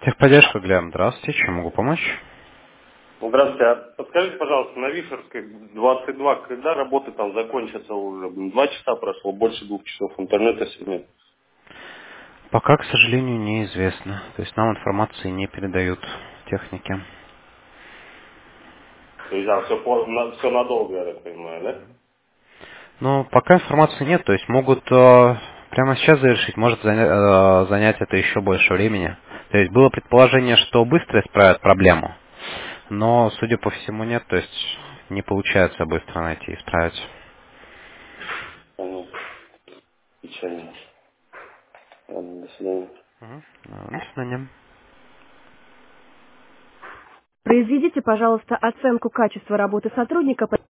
Техподдержка, Глеб, здравствуйте, чем могу помочь? Здравствуйте. А подскажите, пожалуйста, на Вишерской 22, когда работы там закончатся уже? 2 часа прошло, больше 2 часов, интернета сегодня нет. Пока, к сожалению, неизвестно. То есть нам информации не передают техники. То есть, все надолго, я так понимаю, да? Но пока информации нет, то есть могут прямо сейчас завершить, может занять это еще больше времени. То есть было предположение, что быстро исправят проблему, но, судя по всему, нет, то есть не получается быстро найти и исправить. Понятно. Печально. Ладно, до свидания. До свидания. Произведите, пожалуйста, оценку качества работы сотрудника.